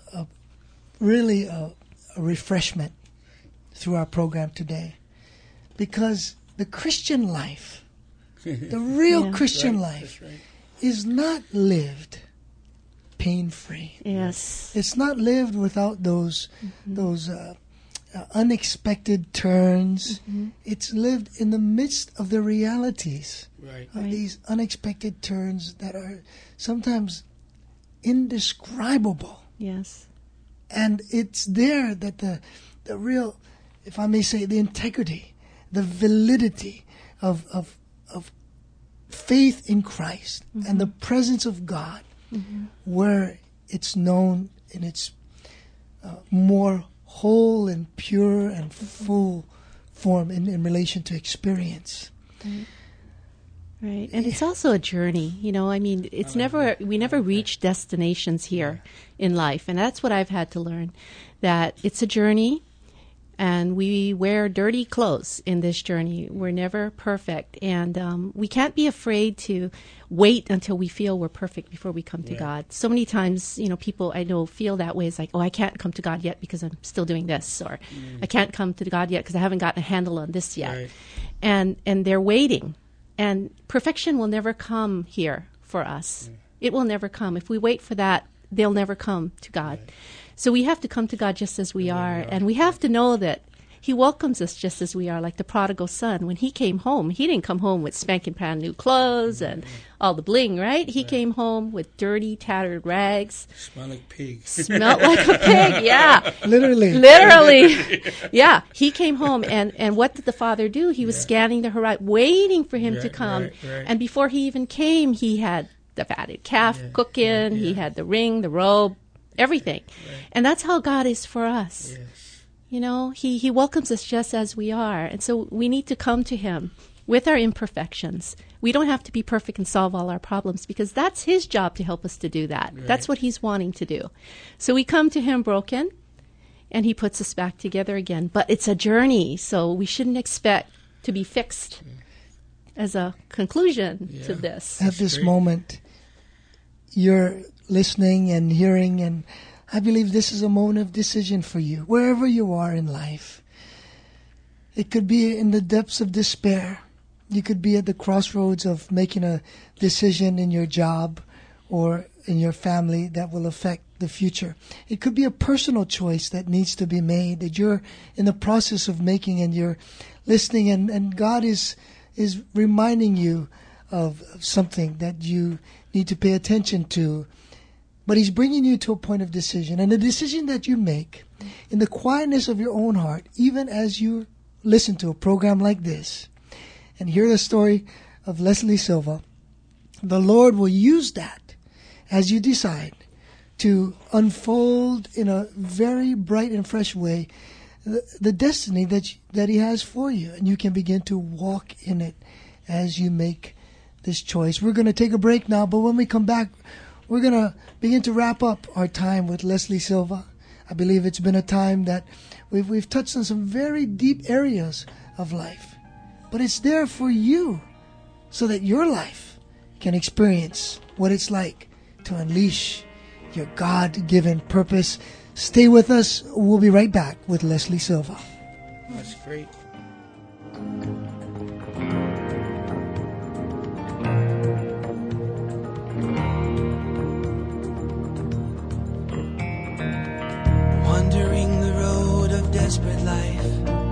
refreshment through our program today? Because the Christian life, the real Christian life, is not lived pain-free. Yes. It's not lived without those unexpected turns. It's lived in the midst of the realities of these unexpected turns that are sometimes indescribable. Yes. And it's there that the real, if I may say, the integrity, the validity of faith in Christ and the presence of God, where it's known in its more whole and pure and full form in relation to experience. Right. And it's also a journey, it's we never reach destinations here in life. And that's what I've had to learn, that it's a journey, and we wear dirty clothes in this journey. We're never perfect. And we can't be afraid to wait until we feel we're perfect before we come to God. So many times, people I know feel that way. It's like, I can't come to God yet because I'm still doing this, or I can't come to God yet because I haven't gotten a handle on this yet. Right. And they're waiting. And perfection will never come here for us. It will never come. If we wait for that, they'll never come to God. So we have to come to God just as we are. And we have to know that He welcomes us just as we are, like the prodigal son. When he came home, he didn't come home with spanking brand new clothes and all the bling, right? He came home with dirty, tattered rags. Smelled like pig. Smelled like a pig, yeah. Literally. Yeah. He came home, and what did the father do? He was scanning the horizon, waiting for him to come. Right. And before he even came, he had the fatted calf cooking. He had the ring, the robe, everything. Right. And that's how God is for us. Yes. He welcomes us just as we are. And so we need to come to Him with our imperfections. We don't have to be perfect and solve all our problems, because that's His job to help us to do that. Right. That's what He's wanting to do. So we come to Him broken, and He puts us back together again. But it's a journey, so we shouldn't expect to be fixed as a conclusion to this. At this moment, you're listening and hearing, and I believe this is a moment of decision for you, wherever you are in life. It could be in the depths of despair. You could be at the crossroads of making a decision in your job or in your family that will affect the future. It could be a personal choice that needs to be made, that you're in the process of making, and you're listening, and God is reminding you of something that you need to pay attention to. But He's bringing you to a point of decision. And the decision that you make in the quietness of your own heart, even as you listen to a program like this and hear the story of Leslie Silva, the Lord will use that as you decide to unfold in a very bright and fresh way the destiny that He has for you. And you can begin to walk in it as you make this choice. We're going to take a break now, but when we come back, we're going to begin to wrap up our time with Leslie Silva. I believe it's been a time that we've touched on some very deep areas of life. But it's there for you so that your life can experience what it's like to unleash your God-given purpose. Stay with us. We'll be right back with Leslie Silva. That's great. Wandering the road of desperate life,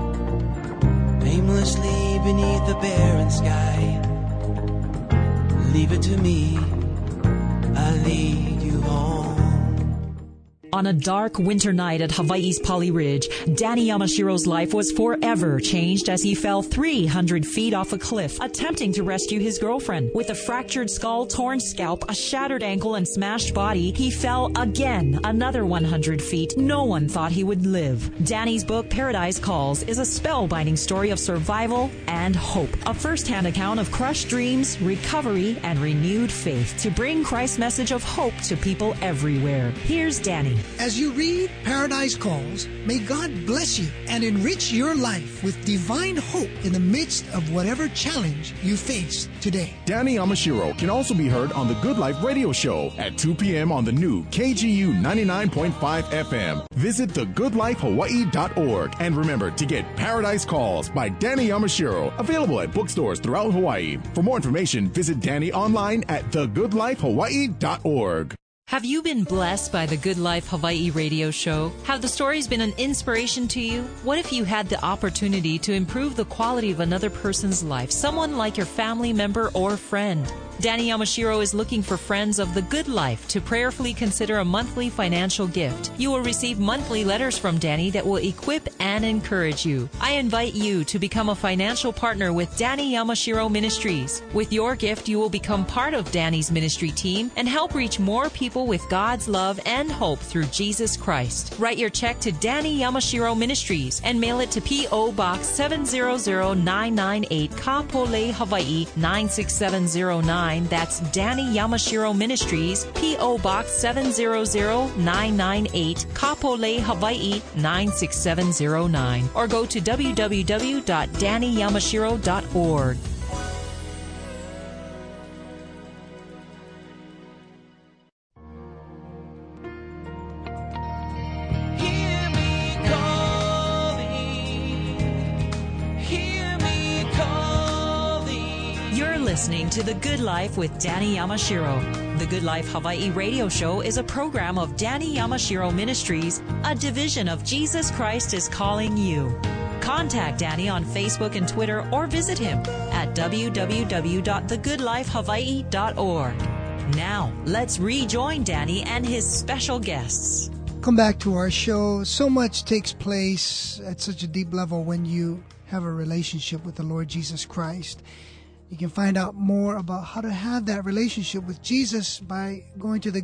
aimlessly beneath the barren sky. Leave it to me, I'll lead you home. On a dark winter night at Hawaii's Pali Ridge, Danny Yamashiro's life was forever changed as he fell 300 feet off a cliff, attempting to rescue his girlfriend. With a fractured skull, torn scalp, a shattered ankle, and smashed body, he fell again another 100 feet. No one thought he would live. Danny's book, Paradise Calls, is a spellbinding story of survival and hope. A first-hand account of crushed dreams, recovery, and renewed faith to bring Christ's message of hope to people everywhere. Here's Danny. As you read Paradise Calls, may God bless you and enrich your life with divine hope in the midst of whatever challenge you face today. Danny Yamashiro can also be heard on the Good Life Radio Show at 2 p.m. on the new KGU 99.5 FM. Visit thegoodlifehawaii.org and remember to get Paradise Calls by Danny Yamashiro, available at bookstores throughout Hawaii. For more information, visit Danny online at thegoodlifehawaii.org. Have you been blessed by the Good Life Hawaii radio show? Have the stories been an inspiration to you? What if you had the opportunity to improve the quality of another person's life, someone like your family member or friend? Danny Yamashiro is looking for friends of the good life to prayerfully consider a monthly financial gift. You will receive monthly letters from Danny that will equip and encourage you. I invite you to become a financial partner with Danny Yamashiro Ministries. With your gift, you will become part of Danny's ministry team and help reach more people with God's love and hope through Jesus Christ. Write your check to Danny Yamashiro Ministries and mail it to P.O. Box 700998, Kapolei, Hawaii 96709. That's Danny Yamashiro Ministries, P.O. Box 700998, Kapolei, Hawaii 96709. Or go to www.dannyyamashiro.org. Listening to The Good Life with Danny Yamashiro. The Good Life Hawaii radio show is a program of Danny Yamashiro Ministries, a division of Jesus Christ is Calling You. Contact Danny on Facebook and Twitter or visit him at www.thegoodlifehawaii.org. Now, let's rejoin Danny and his special guests. Come back to our show. So much takes place at such a deep level when you have a relationship with the Lord Jesus Christ. You can find out more about how to have that relationship with Jesus by going to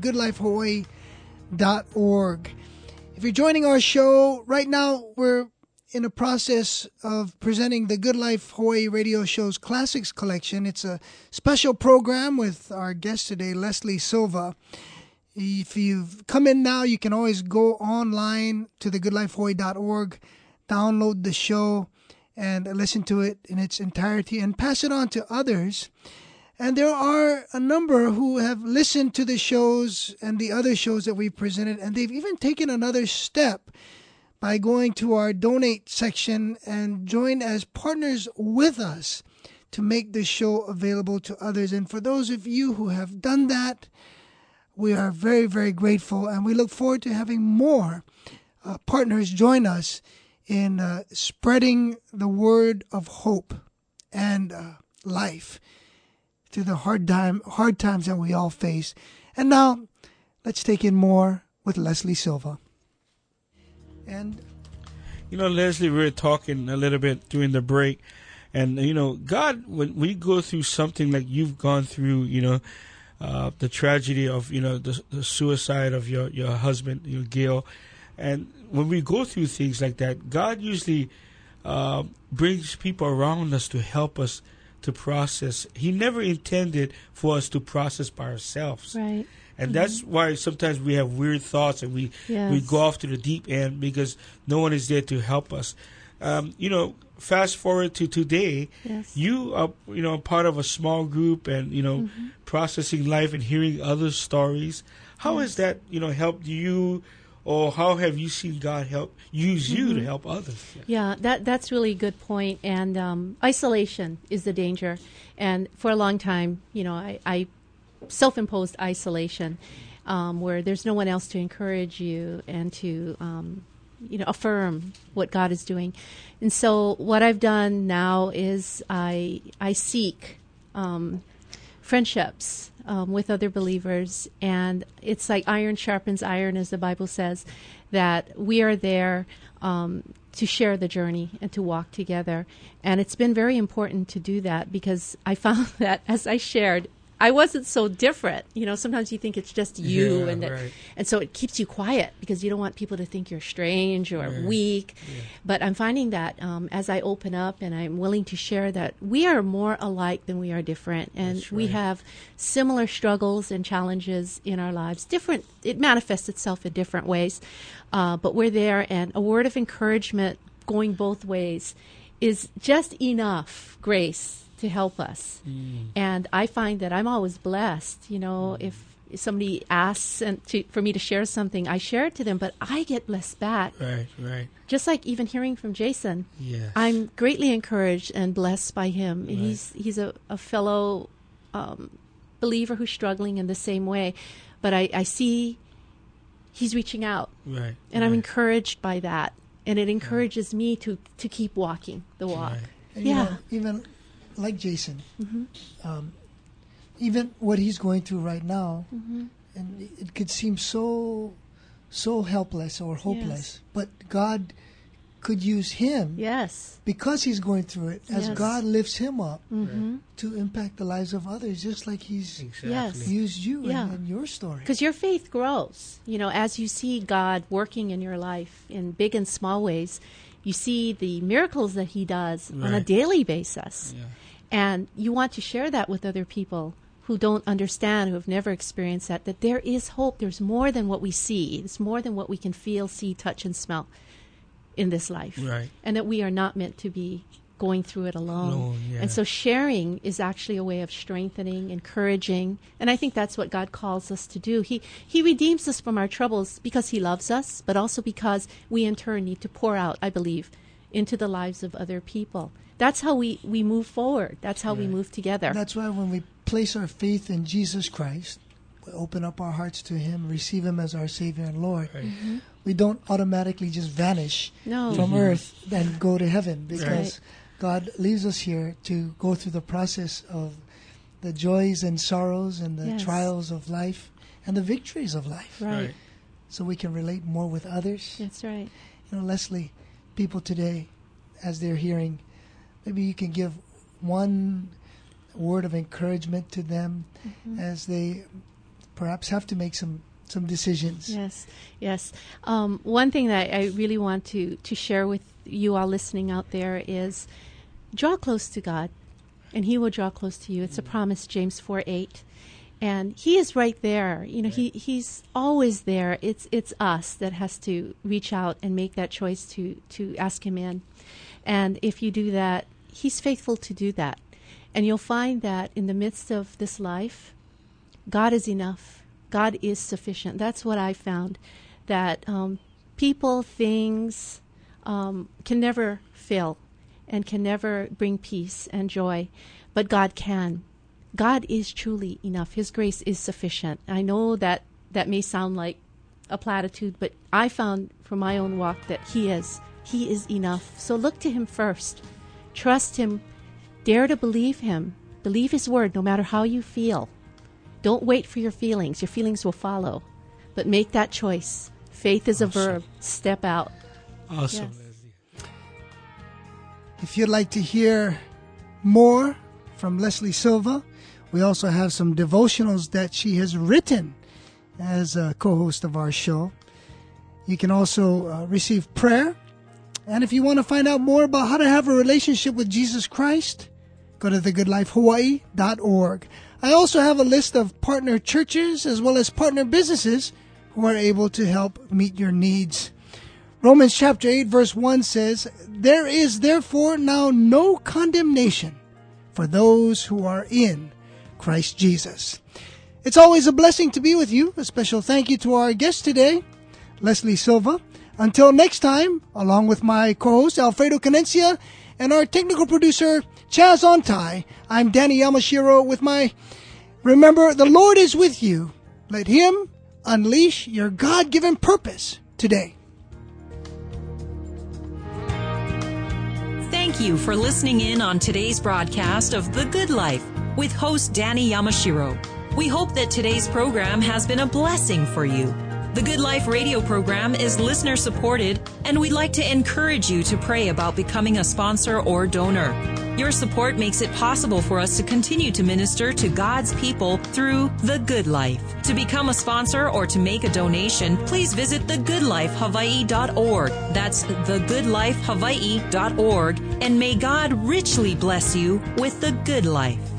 thegoodlifehawaii.org. If you're joining our show, right now we're in a process of presenting the Good Life Hawaii radio show's Classics Collection. It's a special program with our guest today, Leslie Silva. If you've come in now, you can always go online to thegoodlifehawaii.org, download the show, and listen to it in its entirety and pass it on to others. And there are a number who have listened to the shows and the other shows that we've presented, and they've even taken another step by going to our donate section and join as partners with us to make this show available to others. And for those of you who have done that, we are very, very grateful, and we look forward to having more partners join us in spreading the word of hope and life through the hard times that we all face. And now, let's take in more with Leslie Silva. And Leslie, we were talking a little bit during the break, and God, when we go through something like you've gone through, the tragedy of the suicide of your husband, Gail. And when we go through things like that, God usually brings people around us to help us to process. He never intended for us to process by ourselves. Right. And that's why sometimes we have weird thoughts and we go off to the deep end because no one is there to help us. Fast forward to today, you are part of a small group and processing life and hearing other stories. How has that helped you? Or how have you seen God use you to help others? Yeah, that's really a good point. And isolation is the danger. And for a long time, I self-imposed isolation where there's no one else to encourage you and to, affirm what God is doing. And so what I've done now is I seek friendships with other believers. And it's like iron sharpens iron, as the Bible says, that we are there to share the journey and to walk together. And it's been very important to do that, because I found that as I shared, I wasn't so different. You know, sometimes you think it's just you, and so it keeps you quiet because you don't want people to think you're strange or weak. Yeah. But I'm finding that as I open up and I'm willing to share, that we are more alike than we are different, and we have similar struggles and challenges in our lives. Different, it manifests itself in different ways, but we're there, and a word of encouragement going both ways is just enough grace to help us. And I find that I'm always blessed. You know, if somebody asks for me to share something, I share it to them, but I get blessed back. Right. Just like even hearing from Jason. Yes. I'm greatly encouraged and blessed by him. Right. He's a fellow believer who's struggling in the same way, but I see he's reaching out. Right. And I'm encouraged by that. And it encourages me to keep walking the walk. Right. And, you know, even like Jason, even what he's going through right now, and it could seem so helpless or hopeless, but God could use him, because he's going through it, as God lifts him up to impact the lives of others, just like he's used you in your story. Because your faith grows, you know, as you see God working in your life in big and small ways. You see the miracles that he does on a daily basis. Yeah. And you want to share that with other people who don't understand, who have never experienced that there is hope. There's more than what we see. It's more than what we can feel, see, touch, and smell in this life. Right. And that we are not meant to be going through it alone. And so sharing is actually a way of strengthening, encouraging. And I think that's what God calls us to do. He redeems us from our troubles because he loves us, but also because we in turn need to pour out, I believe, into the lives of other people. That's how we move forward. That's how we move together. That's why when we place our faith in Jesus Christ, we open up our hearts to him, receive him as our Savior and Lord, we don't automatically just vanish from earth and go to heaven, because God leaves us here to go through the process of the joys and sorrows and the trials of life and the victories of life. Right. So we can relate more with others. That's right. You know, Leslie, people today, as they're hearing, maybe you can give one word of encouragement to them as they perhaps have to make some decisions. Yes. One thing that I really want to share with you all listening out there is draw close to God, and he will draw close to you. It's a promise, James 4:8. And he is right there. You know, he's always there. It's us that has to reach out and make that choice to ask him in. And if you do that, he's faithful to do that. And you'll find that in the midst of this life, God is enough. God is sufficient. That's what I found, that people, things can never fail and can never bring peace and joy, but God can. God is truly enough. His grace is sufficient. I know that may sound like a platitude, but I found from my own walk that he is enough. So look to him first. Trust him. Dare to believe him. Believe his word no matter how you feel. Don't wait for your feelings. Your feelings will follow. But make that choice. Faith is a verb. Step out. Awesome, Yes. Leslie. If you'd like to hear more from Leslie Silva, we also have some devotionals that she has written as a co-host of our show. You can also receive prayer. And if you want to find out more about how to have a relationship with Jesus Christ, go to thegoodlifehawaii.org. I also have a list of partner churches as well as partner businesses who are able to help meet your needs. Romans chapter 8 verse 1 says, "There is therefore now no condemnation for those who are in Christ Jesus." It's always a blessing to be with you. A special thank you to our guest today, Leslie Silva. Until next time, along with my co-host Alfredo Canencia and our technical producer Chaz Ontai, I'm Danny Yamashiro with my Remember, the Lord is with you. Let him unleash your God-given purpose today. Thank you for listening in on today's broadcast of The Good Life with host Danny Yamashiro. We hope that today's program has been a blessing for you. The Good Life radio program is listener supported, and we'd like to encourage you to pray about becoming a sponsor or donor. Your support makes it possible for us to continue to minister to God's people through The Good Life. To become a sponsor or to make a donation, please visit thegoodlifehawaii.org. That's thegoodlifehawaii.org. And may God richly bless you with the good life.